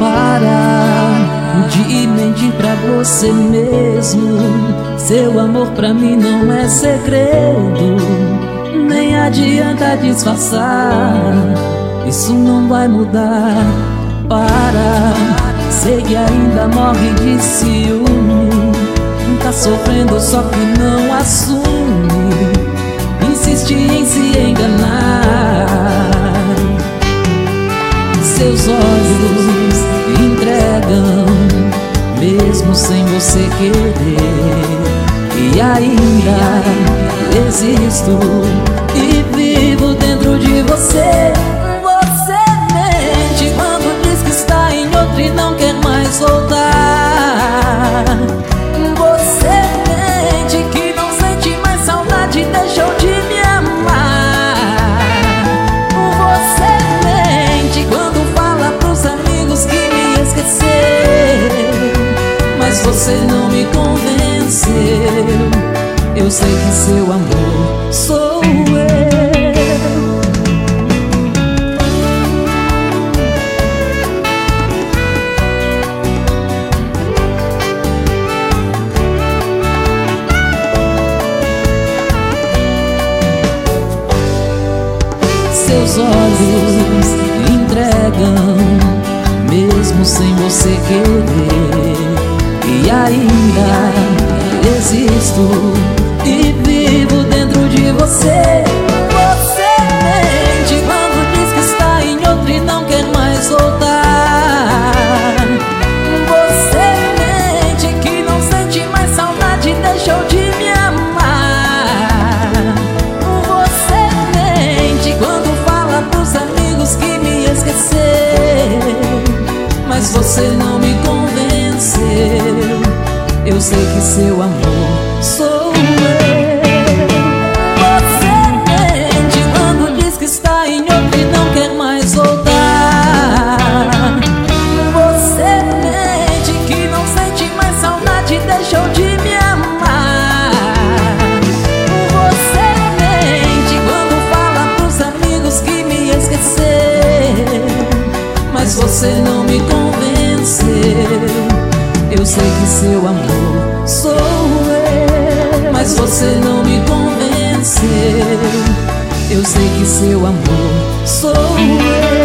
Para de mentir pra você mesmo. Seu amor pra mim não é segredo, nem adianta disfarçar, isso não vai mudar. Para, sei que ainda morre de ciúme, tá sofrendo só que não assume, insiste em se enganar. Seus olhos entregam, mesmo sem você querer. E ainda existo e vivo dentro de você. Você mente quando diz que está em outro e não quer mais voltar. Você mente que não sente mais saudade e deixou de me amar. Você mente quando fala pros amigos que me esqueceu, mas você não me convenceu. Eu sei que seu amor sou eu. Seus olhos entregam, mesmo sem você querer. E ainda existo e vivo dentro de você. Você mente quando diz que está em outro e não quer mais voltar. Você mente que não sente mais saudade e deixou de me amar. Você mente quando fala pros amigos que me esqueceu, mas você não me convenceu. Eu sei que seu amor sou eu. Você mente quando diz que está em outro e não quer mais voltar. Você mente que não sente mais saudade e deixou de me amar. Você mente quando fala pros amigos que me esqueceu, mas você não me convenceu. Eu sei que seu amor sou eu, mas você não me convenceu. Eu sei que seu amor sou eu.